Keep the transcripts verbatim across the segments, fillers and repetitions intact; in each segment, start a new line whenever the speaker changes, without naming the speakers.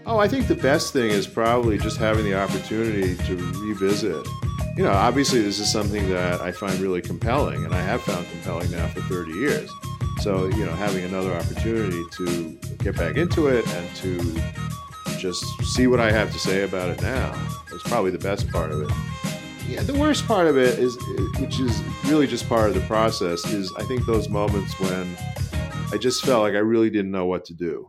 Oh, I think the best thing is probably just having the opportunity to revisit. You know, obviously this is something that I find really compelling, and I have found compelling now for thirty years. So, you know, having another opportunity to get back into it and to just see what I have to say about it now is probably the best part of it. Yeah, the worst part of it is, which is really just part of the process, is I think those moments when I just felt like I really didn't know what to do.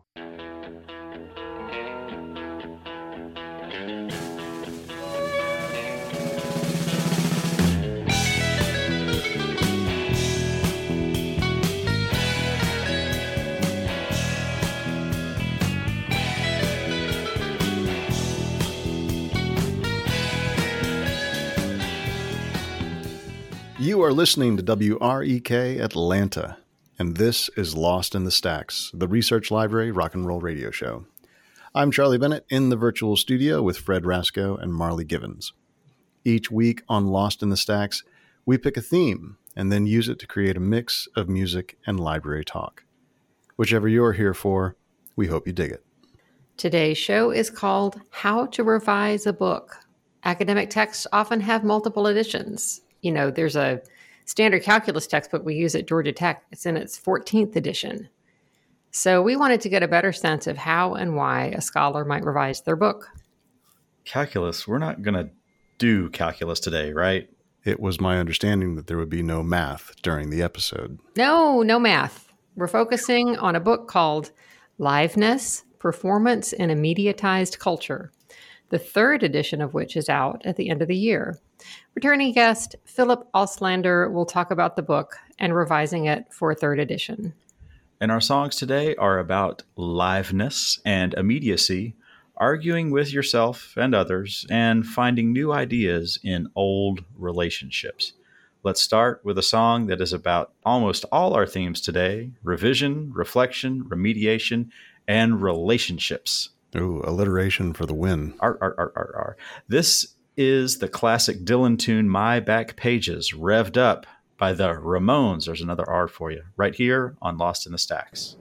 You are listening to W R E K Atlanta, and this is Lost in the Stacks, the Research Library Rock and Roll Radio Show. I'm Charlie Bennett in the virtual studio with Fred Rasco and Marley Givens. Each week on Lost in the Stacks, we pick a theme and then use it to create a mix of music and library talk. Whichever you're here for, we hope you dig it.
Today's show is called How to Revise a Book. Academic texts often have multiple editions. You know, there's a standard calculus textbook we use at Georgia Tech. It's in its fourteenth edition. So we wanted to get a better sense of how and why a scholar might revise their book.
Calculus, we're not going to do calculus today, right?
It was my understanding that there would be no math during the episode.
No, no math. We're focusing on a book called Liveness, Performance in a Mediatized Culture, the third edition of which is out at the end of the year. Returning guest Philip Auslander will talk about the book and revising it for a third edition.
And our songs today are about liveness and immediacy, arguing with yourself and others, and finding new ideas in old relationships. Let's start with a song that is about almost all our themes today: revision, reflection, remediation, and relationships.
Ooh, alliteration for the win.
Art, art, art, art, art. This is the classic Dylan tune, My Back Pages, revved up by the Ramones. There's another R for you, right here on Lost in the Stacks.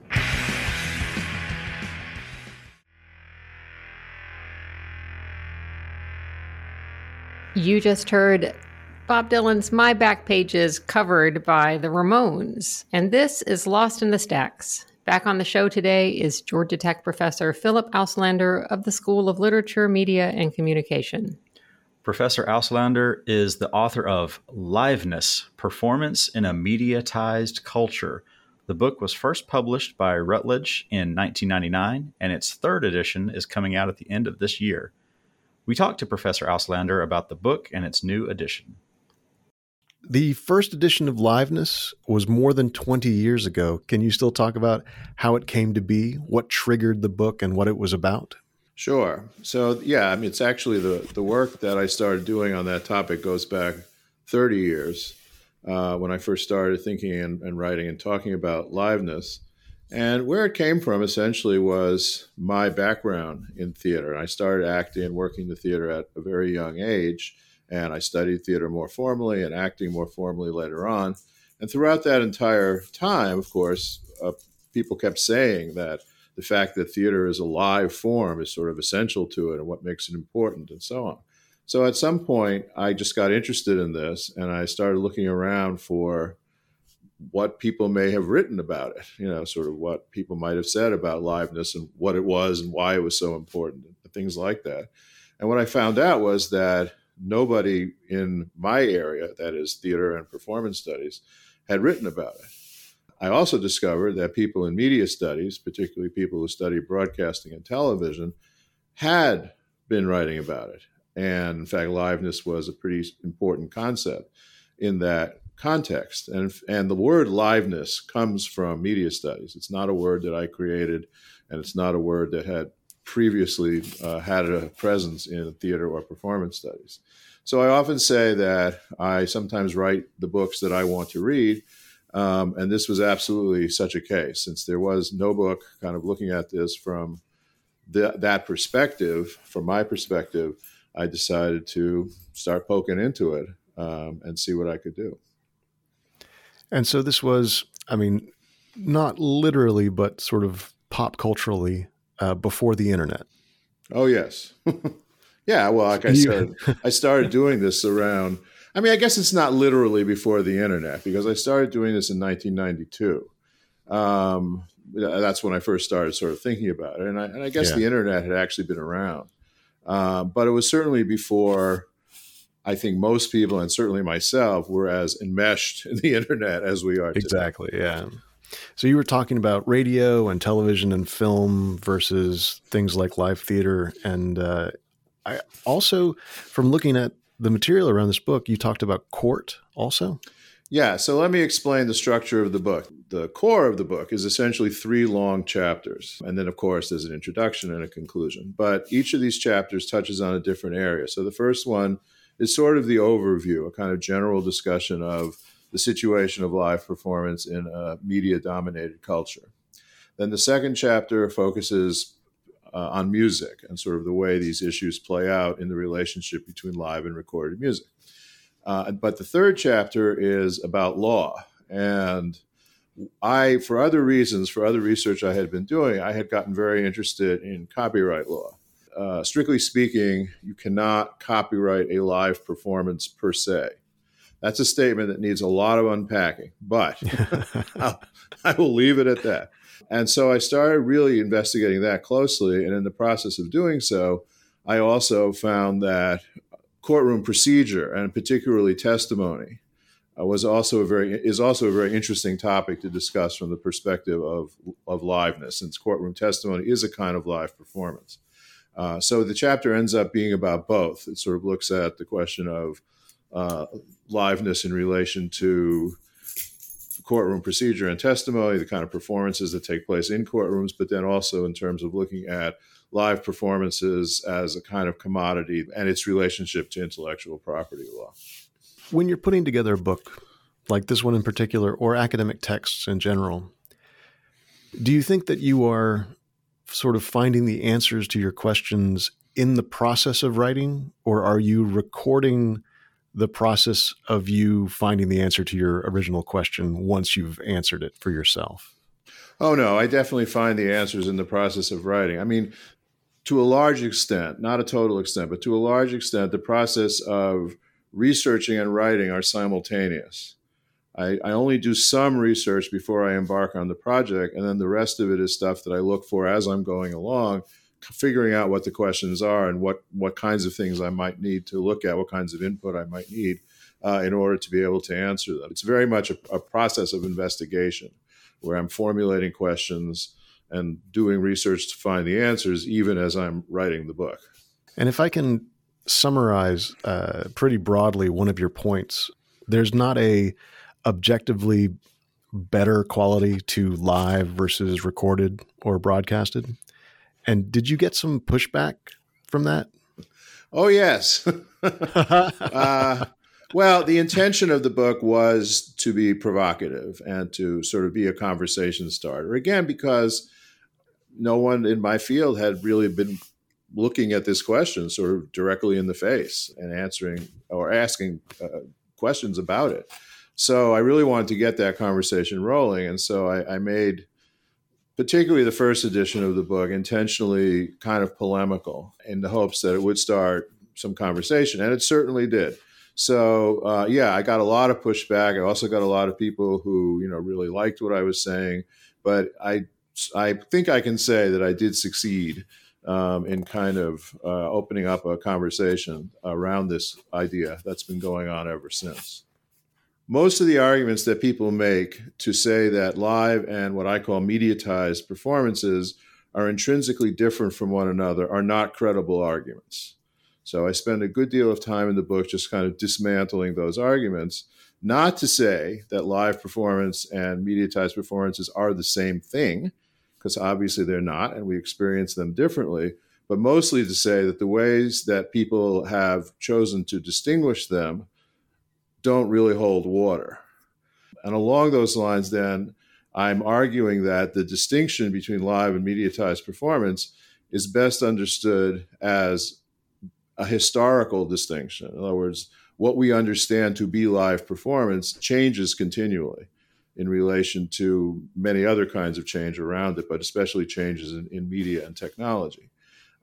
You just heard Bob Dylan's My Back Pages covered by the Ramones, and this is Lost in the Stacks. Back on the show today is Georgia Tech professor Philip Auslander of the School of Literature, Media, and Communication.
Professor Auslander is the author of Liveness, Performance in a Mediatized Culture. The book was first published by Routledge in nineteen ninety-nine, and its third edition is coming out at the end of this year. We talked to Professor Auslander about the book and its new edition.
The first edition of Liveness was more than twenty years ago. Can you still talk about how it came to be, what triggered the book, and what it was about?
Sure. So, yeah, I mean, it's actually the, the work that I started doing on that topic goes back thirty years uh, when I first started thinking and, and writing and talking about liveness. And where it came from essentially was my background in theater. I started acting and working the theater at a very young age, and I studied theater more formally and acting more formally later on. And throughout that entire time, of course, uh, people kept saying that the fact that theater is a live form is sort of essential to it and what makes it important and so on. So at some point, I just got interested in this and I started looking around for what people may have written about it, you know, sort of what people might have said about liveness and what it was and why it was so important and things like that. And what I found out was that nobody in my area, that is theater and performance studies, had written about it. I also discovered that people in media studies, particularly people who study broadcasting and television, had been writing about it. And in fact, liveness was a pretty important concept in that context. And, and the word liveness comes from media studies. It's not a word that I created, and it's not a word that had previously uh, had a presence in theater or performance studies. So I often say that I sometimes write the books that I want to read. Um, and this was absolutely such a case, since there was no book kind of looking at this from the, that perspective. From my perspective, I decided to start poking into it um, and see what I could do.
And so this was, I mean, not literally, but sort of pop culturally uh, before the internet.
Oh, yes. Yeah, well, like I said, I started doing this around, I mean, I guess it's not literally before the internet, because I started doing this in nineteen ninety-two. Um, that's when I first started sort of thinking about it. And I, and I guess
Yeah.
the internet had actually been around. Uh, but it was certainly before I think most people, and certainly myself, were as enmeshed in the internet as we are today.
Exactly, yeah. So you were talking about radio and television and film versus things like live theater. And uh, I also, from looking at the material around this book, you talked about court also?
Yeah, so let me explain the structure of the book. The core of the book is essentially three long chapters. And then, of course, there's an introduction and a conclusion. But each of these chapters touches on a different area. So the first one is sort of the overview, a kind of general discussion of the situation of live performance in a media-dominated culture. Then the second chapter focuses uh, on music and sort of the way these issues play out in the relationship between live and recorded music. Uh, but the third chapter is about law. And I, for other reasons, for other research I had been doing, I had gotten very interested in copyright law. Uh, strictly speaking, you cannot copyright a live performance per se. That's a statement that needs a lot of unpacking, but I'll, I will leave it at that. And so I started really investigating that closely. And in the process of doing so, I also found that courtroom procedure, and particularly testimony, uh, was also a very is also a very interesting topic to discuss from the perspective of of liveness, since courtroom testimony is a kind of live performance. Uh, so the chapter ends up being about both. It sort of looks at the question of uh, liveness in relation to courtroom procedure and testimony, the kind of performances that take place in courtrooms, but then also in terms of looking at live performances as a kind of commodity and its relationship to intellectual property law.
When you're putting together a book like this one in particular, or academic texts in general, do you think that you are sort of finding the answers to your questions in the process of writing, or are you recording the process of you finding the answer to your original question once you've answered it for yourself?
Oh, no, I definitely find the answers in the process of writing. I mean, to a large extent, not a total extent, but to a large extent, the process of researching and writing are simultaneous. I, I only do some research before I embark on the project, and then the rest of it is stuff that I look for as I'm going along, figuring out what the questions are and what, what kinds of things I might need to look at, what kinds of input I might need uh, in order to be able to answer them. It's very much a, a process of investigation where I'm formulating questions and doing research to find the answers, even as I'm writing the book.
And if I can summarize uh, pretty broadly one of your points, there's not a objectively better quality to live versus recorded or broadcasted. And did you get some pushback from that?
Oh, yes. uh, well, the intention of the book was to be provocative and to sort of be a conversation starter. Again, because no one in my field had really been looking at this question sort of directly in the face and answering or asking uh, questions about it. So I really wanted to get that conversation rolling. And so I, I made particularly the first edition of the book intentionally kind of polemical in the hopes that it would start some conversation. And it certainly did. So, uh, yeah, I got a lot of pushback. I also got a lot of people who, you know, really liked what I was saying. But I, I think I can say that I did succeed um, in kind of uh, opening up a conversation around this idea that's been going on ever since. Most of the arguments that people make to say that live and what I call mediatized performances are intrinsically different from one another are not credible arguments. So I spend a good deal of time in the book just kind of dismantling those arguments, not to say that live performance and mediatized performances are the same thing, because obviously they're not, and we experience them differently, but mostly to say that the ways that people have chosen to distinguish them don't really hold water. And along those lines, then, I'm arguing that the distinction between live and mediatized performance is best understood as a historical distinction. In other words, what we understand to be live performance changes continually in relation to many other kinds of change around it, but especially changes in, in media and technology.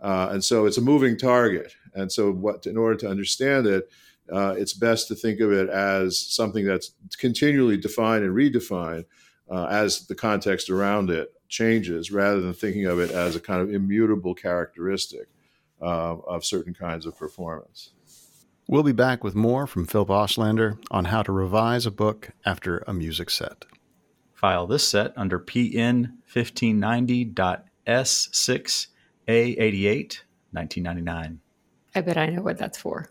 Uh, and so it's a moving target. And so what, in order to understand it, uh, it's best to think of it as something that's continually defined and redefined uh, as the context around it changes, rather than thinking of it as a kind of immutable characteristic uh, of certain kinds of performance.
We'll be back with more from Philip Auslander on how to revise a book after a music set.
File this set under P N fifteen ninety dot S six A eighty-eight, nineteen ninety-nine.
I bet I know what that's for.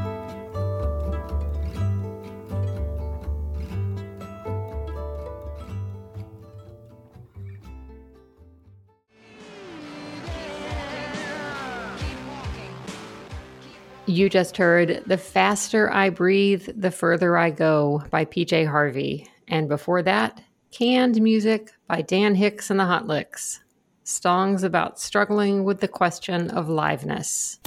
You just heard The Faster I Breathe, The Further I Go by P J Harvey. And before that, Canned Music by Dan Hicks and the Hot Licks. Songs about struggling with the question of liveness.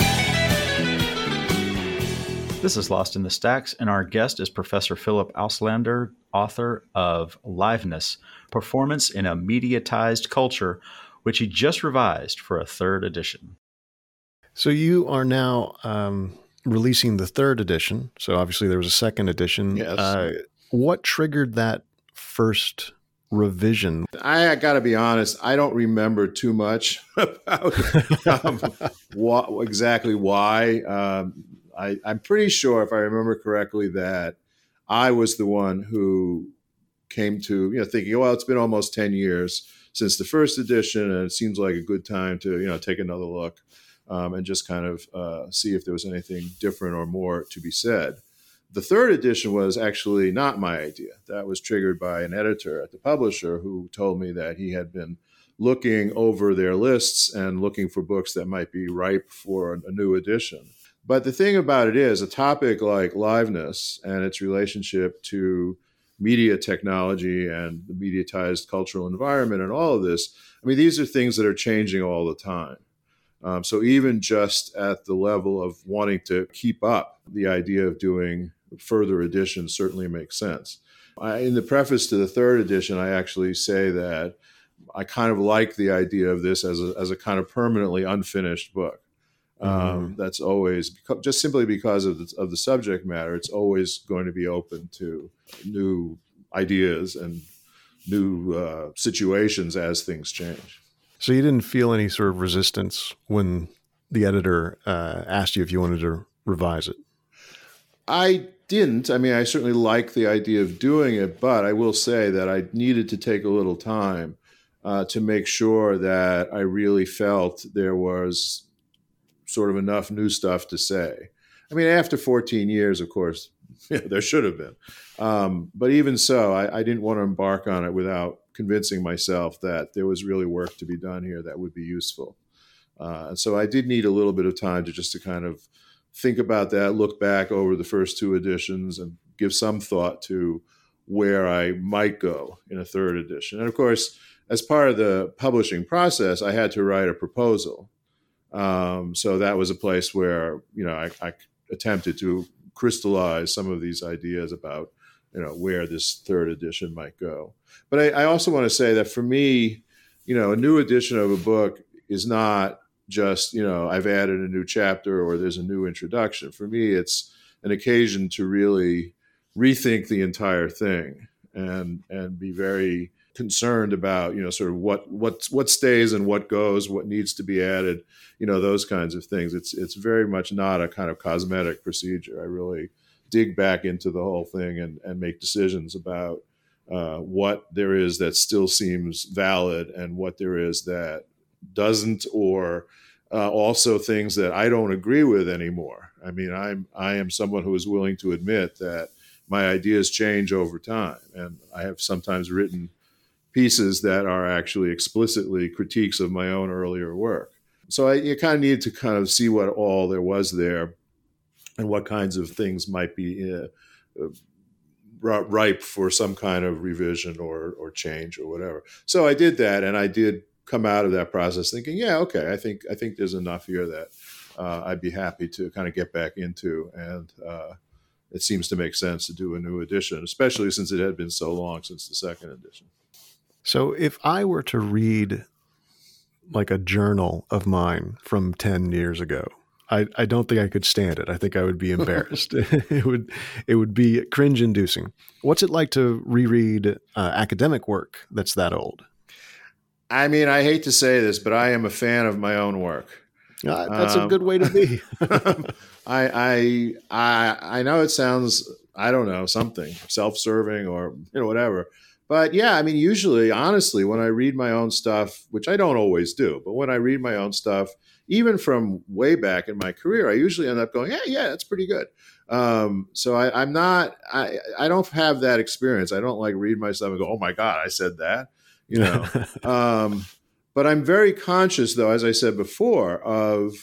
This is Lost in the Stacks, and our guest is Professor Philip Auslander, author of Liveness, Performance in a Mediatized Culture, which he just revised for a third edition.
So you are now um, releasing the third edition. So obviously there was a second edition.
Yes.
Uh, what triggered that first revision?
I got to be honest, I don't remember too much about um, what, exactly why. Um, I, I'm pretty sure, if I remember correctly, that I was the one who came to, you know, thinking, well, it's been almost ten years since the first edition, and it seems like a good time to, you know, take another look. Um, and just kind of uh, see if there was anything different or more to be said. The third edition was actually not my idea. That was triggered by an editor at the publisher who told me that he had been looking over their lists and looking for books that might be ripe for a new edition. But the thing about it is, a topic like liveness and its relationship to media technology and the mediatized cultural environment and all of this, I mean, these are things that are changing all the time. Um, so even just at the level of wanting to keep up, the idea of doing further editions certainly makes sense. I, in the preface to the third edition, I actually say that I kind of like the idea of this as a, as a kind of permanently unfinished book. Um, mm-hmm. That's always, just simply because of the, of the subject matter, it's always going to be open to new ideas and new uh, situations as things change.
So you didn't feel any sort of resistance when the editor uh, asked you if you wanted to revise it?
I didn't. I mean, I certainly like the idea of doing it, but I will say that I needed to take a little time uh, to make sure that I really felt there was sort of enough new stuff to say. I mean, after fourteen years, of course, yeah, there should have been. Um, but even so, I, I didn't want to embark on it without convincing myself that there was really work to be done here that would be useful. Uh, and so I did need a little bit of time to just to kind of think about that, look back over the first two editions and give some thought to where I might go in a third edition. And of course, as part of the publishing process, I had to write a proposal. Um, so that was a place where, you know, I, I attempted to crystallize some of these ideas about, you know, where this third edition might go. But I, I also want to say that for me, you know, a new edition of a book is not just, you know, I've added a new chapter or there's a new introduction. For me, it's an occasion to really rethink the entire thing and and be very concerned about, you know, sort of what what what stays and what goes, what needs to be added, you know, those kinds of things. It's it's very much not a kind of cosmetic procedure. I really dig back into the whole thing and, and make decisions about uh, what there is that still seems valid and what there is that doesn't, or uh, also things that I don't agree with anymore. I mean, I'm I am someone who is willing to admit that my ideas change over time, and I have sometimes written pieces that are actually explicitly critiques of my own earlier work. So I you kind of needed to kind of see what all there was there and what kinds of things might be uh, uh, ripe for some kind of revision or or change or whatever. So I did that, and I did come out of that process thinking, yeah, okay, I think I think there's enough here that uh, I'd be happy to kind of get back into, and uh, it seems to make sense to do a new edition, especially since it had been so long since the second edition.
So if I were to read like a journal of mine from ten years ago, I, I don't think I could stand it. I think I would be embarrassed. it would it would be cringe inducing. What's it like to reread uh, academic work that's that old?
I mean, I hate to say this, but I am a fan of my own work.
Uh, that's
um,
a good way to be.
I, I I I know it sounds, I don't know, something self-serving or you know whatever. But yeah, I mean, usually, honestly, when I read my own stuff, which I don't always do, but when I read my own stuff, even from way back in my career, I usually end up going, "Hey, yeah, that's pretty good." Um, so I, I'm not, I, I don't have that experience. I don't like read my stuff and go, "Oh my God, I said that," you know. um, but I'm very conscious, though, as I said before, of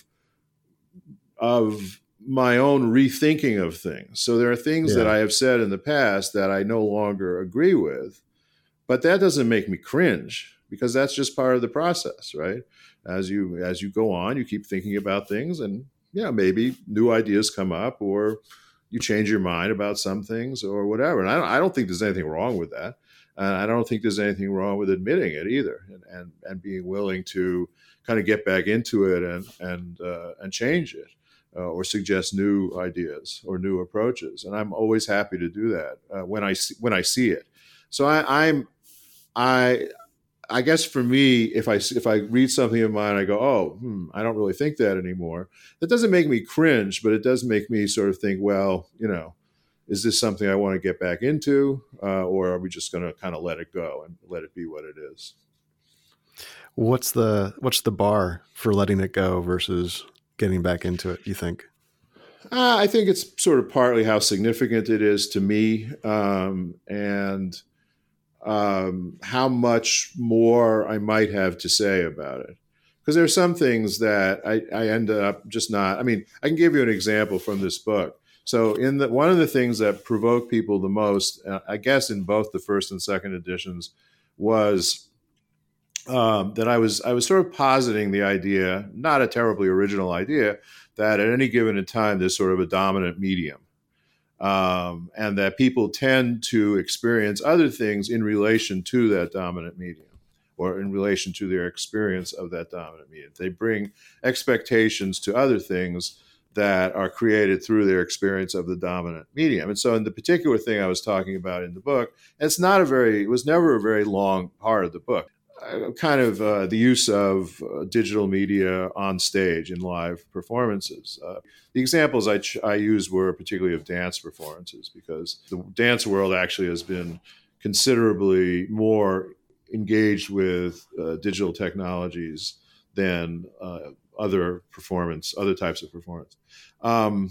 of my own rethinking of things. So there are things
Yeah.
that I have said in the past that I no longer agree with. But that doesn't make me cringe, because that's just part of the process, right? As you as you go on, you keep thinking about things, and yeah, maybe new ideas come up, or you change your mind about some things, or whatever. And I don't, I don't think there's anything wrong with that. Uh, I don't think there's anything wrong with admitting it either, and and, and being willing to kind of get back into it and and uh, and change it, uh, or suggest new ideas or new approaches. And I'm always happy to do that uh, when I see, when I see it. So I, I'm. I I guess for me, if I if I read something of mine, I go, oh, hmm, I don't really think that anymore. That doesn't make me cringe, but it does make me sort of think, well, you know, is this something I want to get back into, uh, or are we just going to kind of let it go and let it be what it is?
What's the what's the bar for letting it go versus getting back into it, you think?
Uh, I think it's sort of partly how significant it is to me, um, and Um, how much more I might have to say about it. Because there are some things that I, I end up just not, I mean, I can give you an example from this book. So in the, one of the things that provoked people the most, uh, I guess in both the first and second editions, was um, that I was, I was sort of positing the idea, not a terribly original idea, that at any given time, there's sort of a dominant medium. Um, and that people tend to experience other things in relation to that dominant medium, or in relation to their experience of that dominant medium. They bring expectations to other things that are created through their experience of the dominant medium. And so in the particular thing I was talking about in the book, it's not a very, it was never a very long part of the book. Kind of uh, the use of uh, digital media on stage in live performances. Uh, the examples I, ch- I used were particularly of dance performances, because the dance world actually has been considerably more engaged with uh, digital technologies than uh, other performance, other types of performance. Um,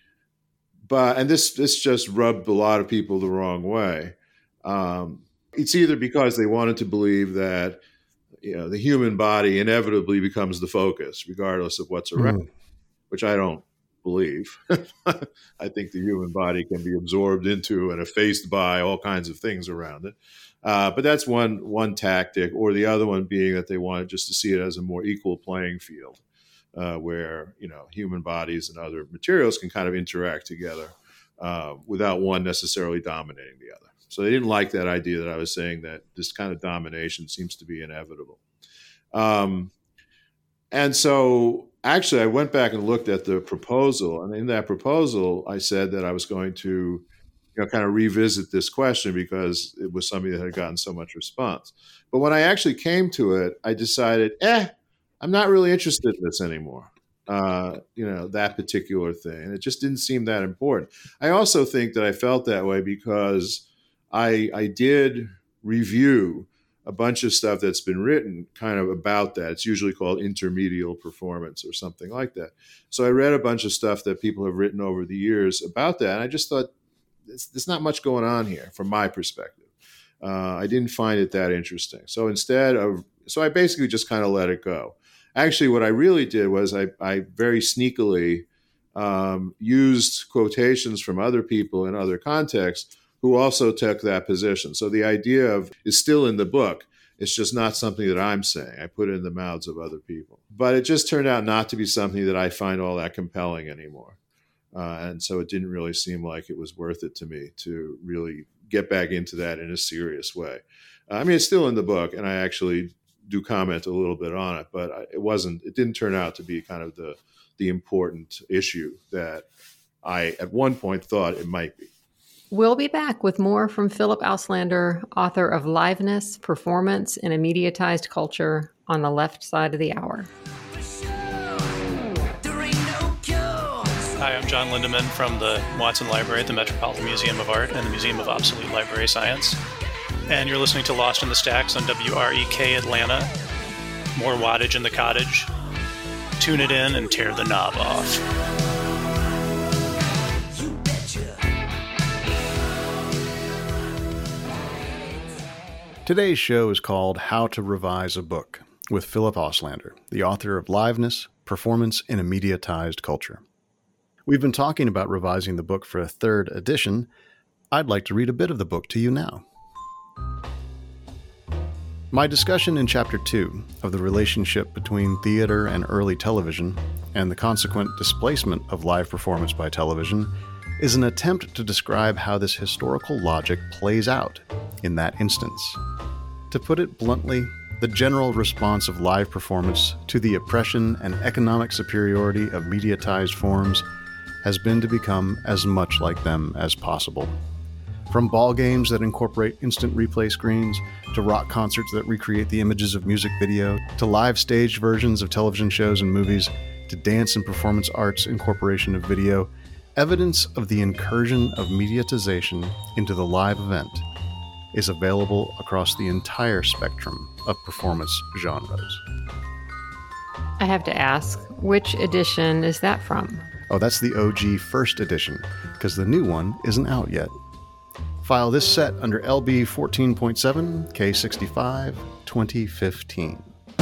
but and this this just rubbed a lot of people the wrong way. Um, It's either because they wanted to believe that, you know, the human body inevitably becomes the focus, regardless of what's around, mm. which I don't believe. I think the human body can be absorbed into and effaced by all kinds of things around it. Uh, but that's one one tactic, or the other one being that they wanted just to see it as a more equal playing field, uh, where, you know, human bodies and other materials can kind of interact together uh, without one necessarily dominating the other. So they didn't like that idea that I was saying that this kind of domination seems to be inevitable. Um, and so actually I went back and looked at the proposal. And in that proposal, I said that I was going to, you know, kind of revisit this question because it was something that had gotten so much response. But when I actually came to it, I decided, eh, I'm not really interested in this anymore. Uh, you know, that particular thing. And it just didn't seem that important. I also think that I felt that way because I, I did review a bunch of stuff that's been written kind of about that. It's usually called intermedial performance or something like that. So I read a bunch of stuff that people have written over the years about that. And I just thought, there's, there's not much going on here from my perspective. Uh, I didn't find it that interesting. So instead of, so I basically just kind of let it go. Actually, what I really did was I, I very sneakily um, used quotations from other people in other contexts who also took that position. So the idea of is still in the book. It's just not something that I'm saying. I put it in the mouths of other people. But it just turned out not to be something that I find all that compelling anymore. Uh, and so it didn't really seem like it was worth it to me to really get back into that in a serious way. Uh, I mean, it's still in the book, and I actually do comment a little bit on it, but it wasn't. It didn't turn out to be kind of the the important issue that I at one point thought it might be.
We'll be back with more from Philip Auslander, author of Liveness, Performance in a Mediatized Culture, on the left side of the hour.
Hi, I'm John Lindeman from the Watson Library at the Metropolitan Museum of Art and the Museum of Obsolete Library Science. And you're listening to Lost in the Stacks on W R E K Atlanta. More wattage in the cottage. Tune it in and tear the knob off.
Today's show is called How to Revise a Book, with Philip Auslander, the author of Liveness, Performance in a Mediatized Culture. We've been talking about revising the book for a third edition. I'd like to read a bit of the book to you now. My discussion in Chapter two of the relationship between theater and early television and the consequent displacement of live performance by television is an attempt to describe how this historical logic plays out in that instance. To put it bluntly, the general response of live performance to the oppression and economic superiority of mediatized forms has been to become as much like them as possible. From ball games that incorporate instant replay screens, to rock concerts that recreate the images of music video, to live staged versions of television shows and movies, to dance and performance arts incorporation of video, evidence of the incursion of mediatization into the live event is available across the entire spectrum of performance genres.
I have to ask, which edition is that from?
Oh, that's the O G first edition, because the new one isn't out yet. File this set under L B fourteen point seven, K sixty-five, twenty fifteen.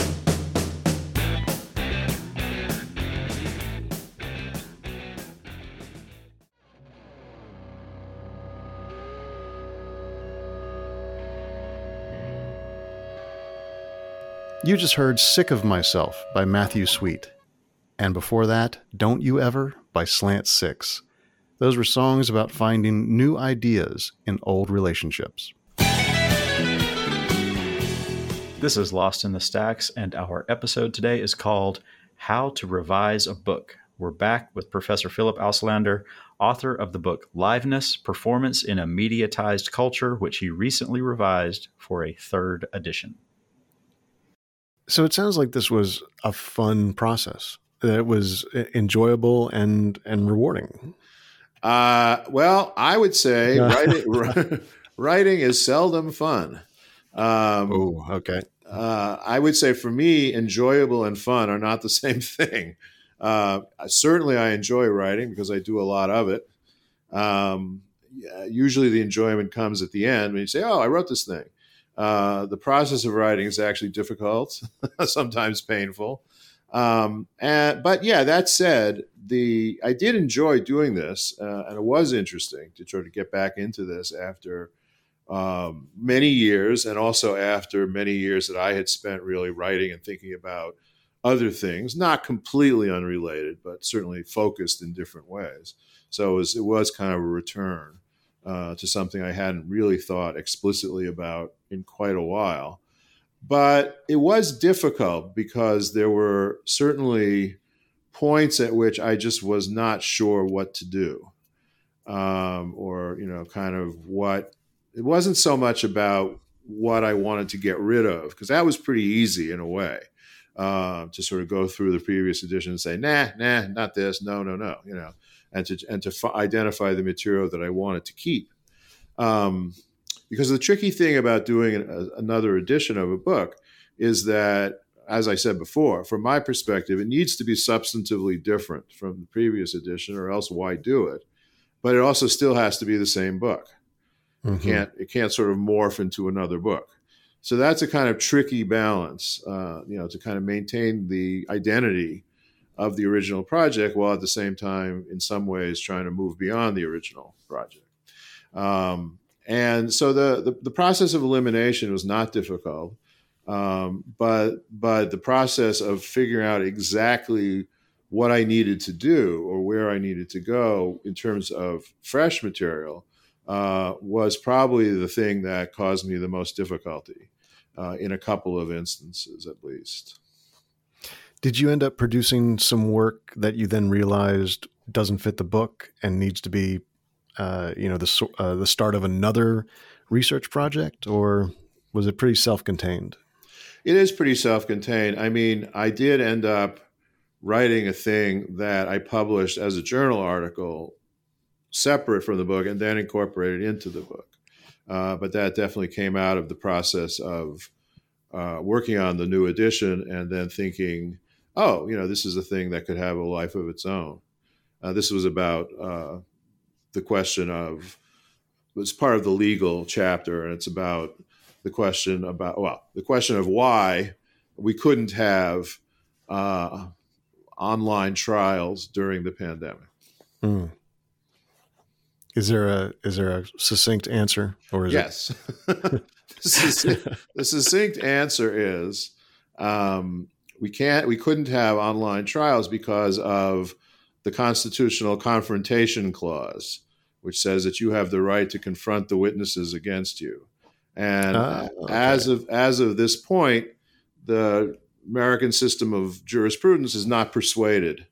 You just heard Sick of Myself by Matthew Sweet. And before that, Don't You Ever by Slant Six. Those were songs about finding new ideas in old relationships.
This is Lost in the Stacks, and our episode today is called How to Revise a Book. We're back with Professor Philip Auslander, author of the book Liveness, Performance in a Mediatized Culture, which he recently revised for a third edition.
So it sounds like this was a fun process. That it was enjoyable and, and rewarding.
Uh, well, I would say writing, writing is seldom fun. Um,
oh, okay.
Uh, I would say for me, enjoyable and fun are not the same thing. Uh, certainly I enjoy writing because I do a lot of it. Um, usually the enjoyment comes at the end when you say, oh, I wrote this thing. Uh, the process of writing is actually difficult, sometimes painful. Um, and, but yeah, that said, the I did enjoy doing this, uh, and it was interesting to try to get back into this after um, many years, and also after many years that I had spent really writing and thinking about other things, not completely unrelated, but certainly focused in different ways. So it was, it was kind of a return uh, to something I hadn't really thought explicitly about in quite a while. But it was difficult because there were certainly points at which I just was not sure what to do, um, or, you know, kind of what, it wasn't so much about what I wanted to get rid of, because that was pretty easy in a way, uh, to sort of go through the previous edition and say, nah, nah, not this, no, no, no, you know, and to, and to f- identify the material that I wanted to keep. Um, Because the tricky thing about doing a, another edition of a book is that, as I said before, from my perspective, it needs to be substantively different from the previous edition, or else why do it? But it also still has to be the same book. Mm-hmm. It can't, it can't sort of morph into another book. So that's a kind of tricky balance, uh, you know, to kind of maintain the identity of the original project while at the same time, in some ways, trying to move beyond the original project. Um, And so the, the, the process of elimination was not difficult, um, but but the process of figuring out exactly what I needed to do or where I needed to go in terms of fresh material uh, was probably the thing that caused me the most difficulty. uh, in a couple of instances at least.
Did you end up producing some work that you then realized doesn't fit the book and needs to be, uh, you know, the uh, the start of another research project, or was it pretty self-contained?
It is pretty self-contained. I mean, I did end up writing a thing that I published as a journal article separate from the book and then incorporated into the book. Uh, but that definitely came out of the process of uh, working on the new edition and then thinking, oh, you know, this is a thing that could have a life of its own. Uh, this was about uh, the question of, it's part of the legal chapter, and it's about the question about, well, the question of why we couldn't have uh, online trials during the pandemic.
Mm. Is there a is there a succinct answer, or is
yes? It... the, succinct, the succinct answer is um, we can't we couldn't have online trials because of the constitutional confrontation clause, which says that you have the right to confront the witnesses against you. And
ah, okay.
as of as of this point, the American system of jurisprudence is not persuaded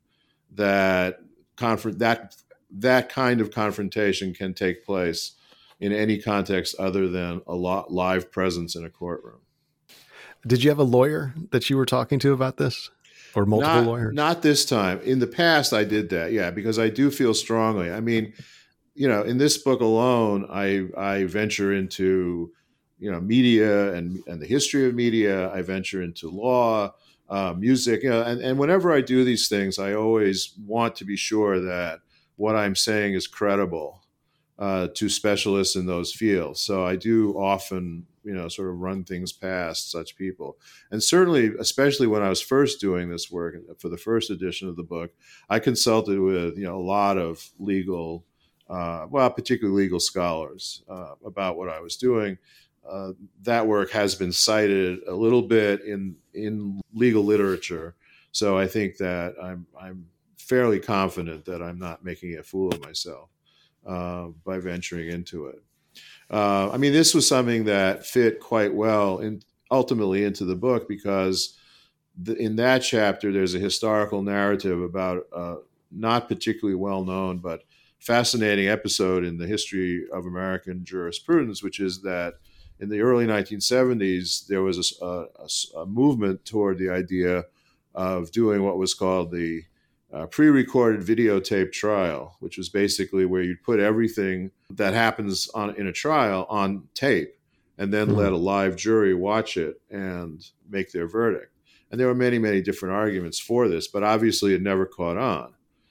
that conf- that that kind of confrontation can take place in any context other than a lo- live presence in a courtroom.
Did you have a lawyer that you were talking to about this, or multiple
not,
lawyers?
Not this time. In the past, I did that, yeah, because I do feel strongly. I mean, you know, in this book alone, I I venture into, you know, media and and the history of media. I venture into law, uh, music, you know, and, and whenever I do these things, I always want to be sure that what I'm saying is credible uh, to specialists in those fields. So I do often, you know, sort of run things past such people. And certainly, especially when I was first doing this work for the first edition of the book, I consulted with, you know, a lot of legal, uh, well, particularly legal scholars uh, about what I was doing. Uh, that work has been cited a little bit in in legal literature. So I think that I'm I'm fairly confident that I'm not making a fool of myself uh, by venturing into it. Uh, I mean, this was something that fit quite well in, ultimately into the book because the, in that chapter, there's a historical narrative about uh, not particularly well-known, but fascinating episode in the history of American jurisprudence, which is that in the early nineteen seventies, there was a, a, a movement toward the idea of doing what was called the Uh, pre-recorded videotape trial, which was basically where you'd put everything that happens on in a trial on tape and then mm-hmm. let a live jury watch it and make their verdict. And there were many, many different arguments for this, but obviously it never caught on,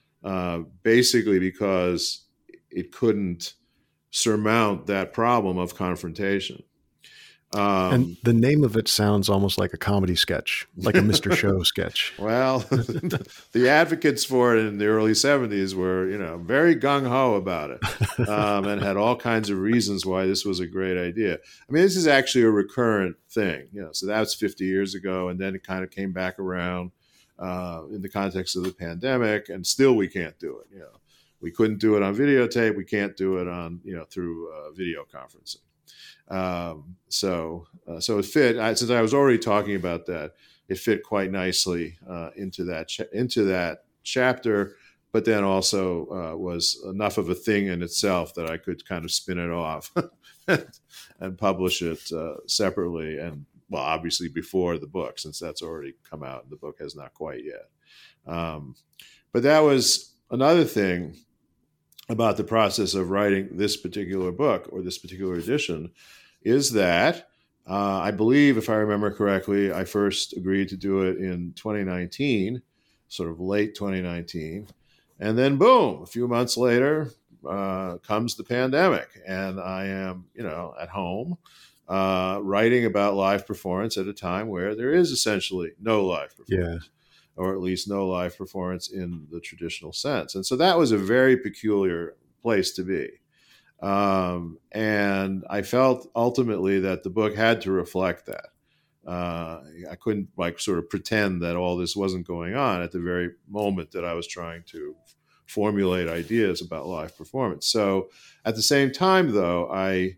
uh, basically because it couldn't surmount that problem of confrontation. Um,
and the name of it sounds almost like a comedy sketch, like a Mister Show sketch.
Well, the advocates for it in the early seventies were, you know, very gung-ho about it um, and had all kinds of reasons why this was a great idea. I mean, this is actually a recurrent thing, you know, so that's fifty years ago, and then it kind of came back around uh, in the context of the pandemic, and still we can't do it. You know, we couldn't do it on videotape. We can't do it on, you know, through uh, video conferencing. Um, so, uh, so it fit, I, since I was already talking about that, it fit quite nicely, uh, into that, cha- into that chapter, but then also, uh, was enough of a thing in itself that I could kind of spin it off and publish it, uh, separately. And well, obviously before the book, since that's already come out and the book has not quite yet. Um, but that was another thing about the process of writing this particular book or this particular edition, is that uh, I believe, if I remember correctly, I first agreed to do it in twenty nineteen, sort of late twenty nineteen. And then boom, a few months later uh, comes the pandemic. And I am, you know, at home uh, writing about live performance at a time where there is essentially no live performance. Yeah. Or at least no live performance in the traditional sense. And so that was a very peculiar place to be. Um, and I felt ultimately that the book had to reflect that. Uh, I couldn't like sort of pretend that all this wasn't going on at the very moment that I was trying to formulate ideas about live performance. So at the same time, though, I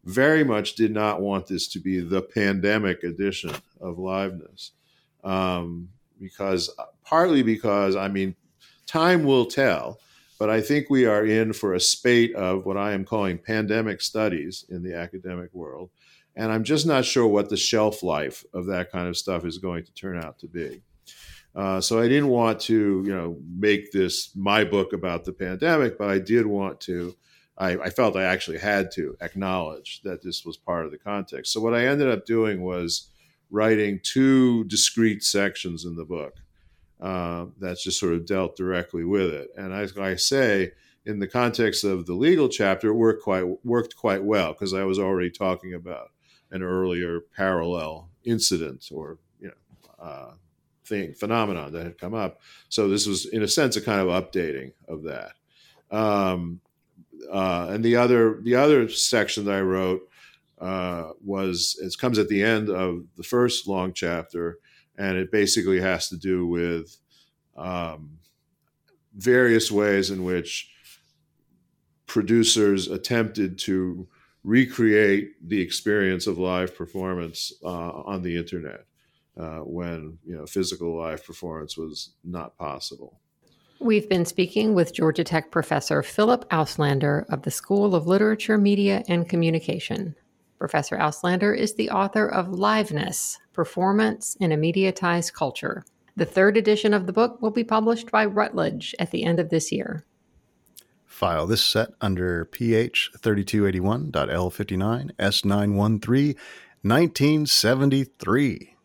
very much did not want this to be the pandemic edition of Liveness, um, because partly because, I mean, time will tell, but I think we are in for a spate of what I am calling pandemic studies in the academic world. And I'm just not sure what the shelf life of that kind of stuff is going to turn out to be. Uh, so I didn't want to, you know, make this my book about the pandemic, but I did want to, I, I felt I actually had to acknowledge that this was part of the context. So what I ended up doing was writing two discrete sections in the book uh, that just sort of dealt directly with it. And as I say, in the context of the legal chapter, it worked quite, worked quite well because I was already talking about an earlier parallel incident or, you know, uh, thing, phenomenon that had come up. So this was, in a sense, a kind of updating of that. Um, uh, and the other, the other section that I wrote uh, was, it comes at the end of the first long chapter, and it basically has to do with um, various ways in which producers attempted to recreate the experience of live performance uh, on the internet uh, when, you know, physical live performance was not possible.
We've been speaking with Georgia Tech professor Philip Auslander of the School of Literature, Media, and Communication. Professor Auslander is the author of Liveness, Performance in a Mediatized Culture. The third edition of the book will be published by Routledge at the end of this year.
File this set under P H thirty-two eighty-one dot L fifty-nine S nine one three, nineteen seventy-three.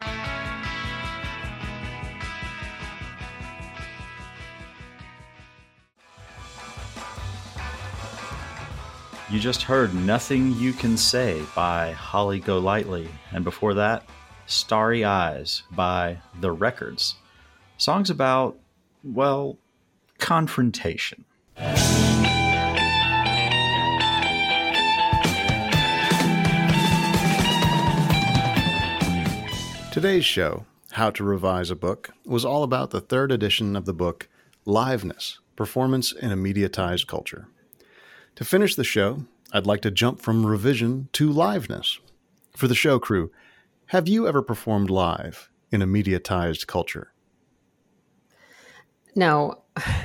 You just heard Nothing You Can Say by Holly Golightly, and before that, Starry Eyes by The Records. Songs about, well, confrontation.
Today's show, How to Revise a Book, was all about the third edition of the book, Liveness, Performance in a Mediatized Culture. To finish the show, I'd like to jump from revision to liveness. For the show crew, have you ever performed live in a mediatized culture?
No.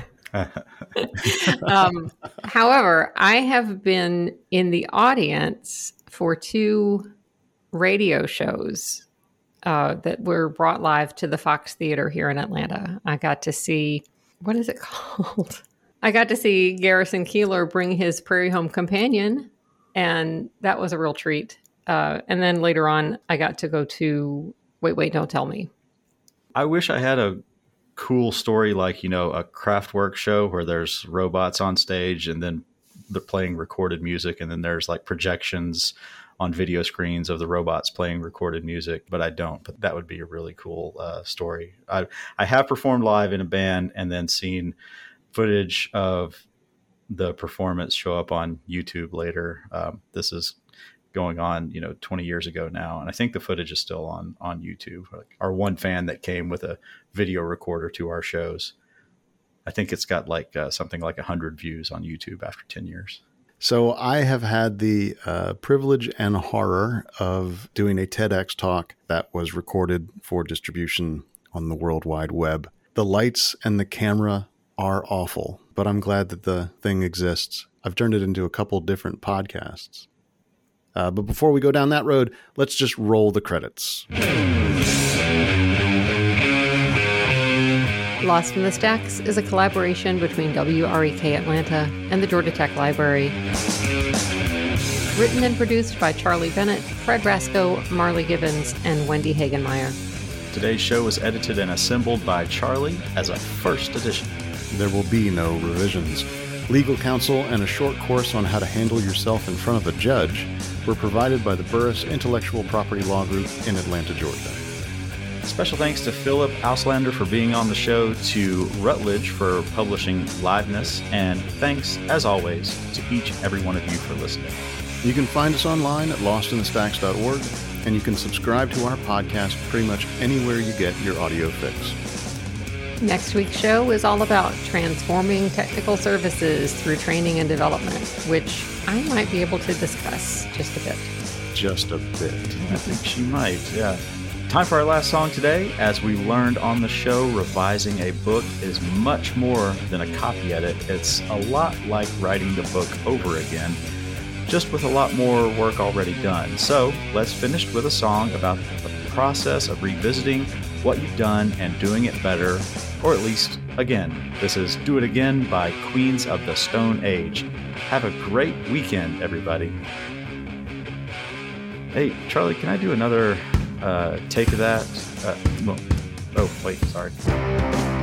um, however, I have been in the audience for two radio shows uh, that were brought live to the Fox Theater here in Atlanta. I got to see, what is it called? I got to see Garrison Keillor bring his Prairie Home Companion, and that was a real treat. Uh, and then later on, I got to go to Wait, Wait, Don't Tell Me.
I wish I had a cool story like, you know, a Kraftwerk show where there's robots on stage and then they're playing recorded music, and then there's like projections on video screens of the robots playing recorded music, but I don't. But that would be a really cool uh, story. I I have performed live in a band and then seen footage of the performance show up on YouTube later. Um, this is going on, you know, twenty years ago now. And I think the footage is still on, on YouTube. Like our one fan that came with a video recorder to our shows, I think it's got like uh, something like a hundred views on YouTube after ten years.
So I have had the uh, privilege and horror of doing a TEDx talk that was recorded for distribution on the World Wide Web. The lights and the camera are awful, but I'm glad that the thing exists. I've turned it into a couple different podcasts. Uh, but before we go down that road, let's just roll the credits.
Lost in the Stacks is a collaboration between W R E K Atlanta and the Georgia Tech Library. Written and produced by Charlie Bennett, Fred Rasco, Marley Gibbons, and Wendy Hagenmeyer.
Today's show was edited and assembled by Charlie as a first edition.
There will be no revisions. Legal counsel and a short course on how to handle yourself in front of a judge were provided by the Burris Intellectual Property Law Group in Atlanta, Georgia.
Special thanks to Philip Auslander for being on the show, to Routledge for publishing Liveness, and thanks, as always, to each and every one of you for listening.
You can find us online at lost in the stacks dot org, and you can subscribe to our podcast pretty much anywhere you get your audio fix.
Next week's show is all about transforming technical services through training and development, which I might be able to discuss just a bit.
Just a bit.
I think she might, yeah. Time for our last song today. As we learned on the show, revising a book is much more than a copy edit. It's a lot like writing the book over again, just with a lot more work already done. So let's finish with a song about the process of revisiting what you've done and doing it better, or at least again. This is Do It Again by Queens of the Stone Age. Have a great weekend, everybody. Hey, Charlie, can I do another uh, take of that? Uh, well, oh, wait, sorry.